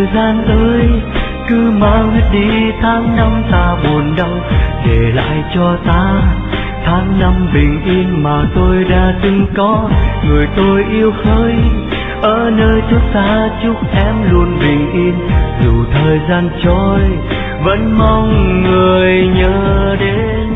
gian ơi, cứ mang hết đi tháng năm ta buồn đau, để lại cho ta tháng năm bình yên mà tôi đã từng có. Người tôi yêu hỡi ở nơi chốn xa, chúc em luôn bình yên dù thời gian trôi, vẫn mong người nhớ đến.